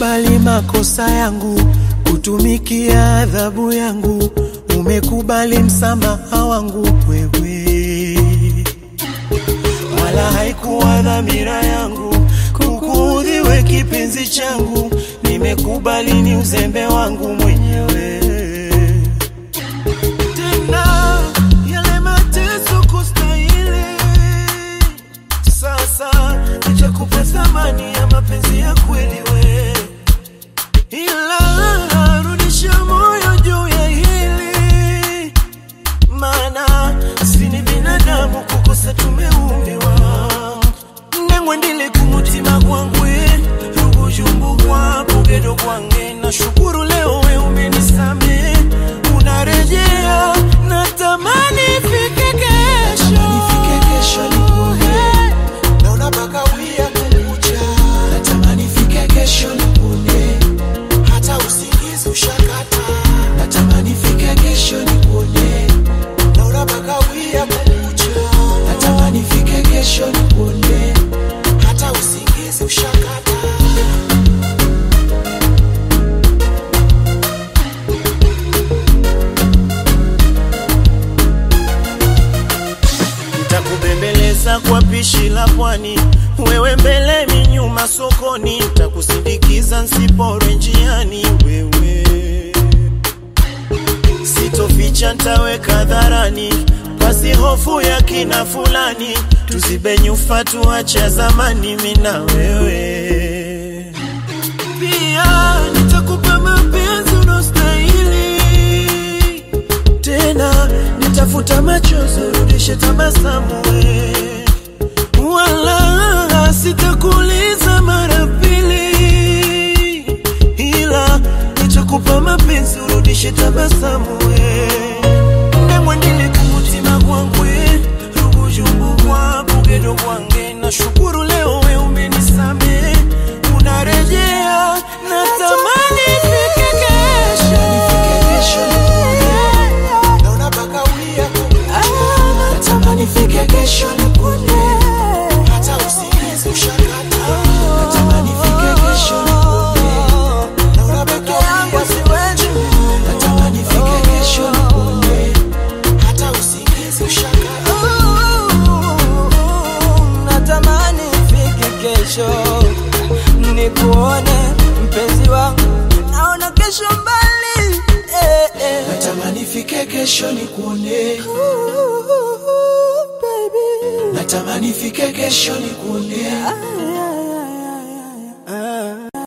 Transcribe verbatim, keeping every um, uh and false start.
Umekubali makosa yangu, kutumikia adhabu yangu, umekubali msamaha wangu wewe. Wala haikuwa dhamira yangu kukuudhi we kipenzi changu, nimekubali ni uzembe wangu mwenyewe. Tena yale mateso kustahili, sasa nitakupa thamani ya mapenzi ya kweli we. Ila rudisha moyo juu ya hili, maana sini binadamu kukosa tumeumbiwa. Nengwendile kumutima kwangu rugujumbu kwa bugedo kwange, na shukuru leo we umenisame, unarejea. Natamani ifike kesho, ifike kesho nikuone, naona baka wia kukucha. Natamani ifike kesho nikuone, hata usingizi ushakata. Natamani ifike kesho nikuone, naona baka wia kukucha. Natamani ifike kesho nikuone, hata usingizi ushakata. Nitakubembeleza kwa pishi la pwani, wewe mbele mi nyuma sokoni, nitakusindikiza nsipore njiani wewe. Sitoficha ntaweka dharani, pasi hofu ya kina fulani, tuzibe nyufa tuacha zamani mina wewe. Pia nitakupa mapenzi unostahili, tena nitafuta machozi rudishe tabasamu we. Wala sitakuuliza mara pili, ila nitakupa mapenzi urudishe tabasamu we. Nemwendile kumutima kwangu rugujumbu kwa bugedo kwange, na shukuru leo we umenisame, unarejea. Natamani ifike kesho, ifike kesho nikuone, naona baka wia kukucha. Natamani ifike kesho nikuone, hata usingizi ushakata. Natamani ifike kesho nikuone, naona baka wia kukucha. Natamani ifike kesho nikuone, hata usingizi ushakata. Natamani ifike kesho nikuone mpenzi wangu, naona kesho mbali eh, eh. Natamani ifike kesho nikuone, Ooh, baby. natamani ifike kesho nikuone.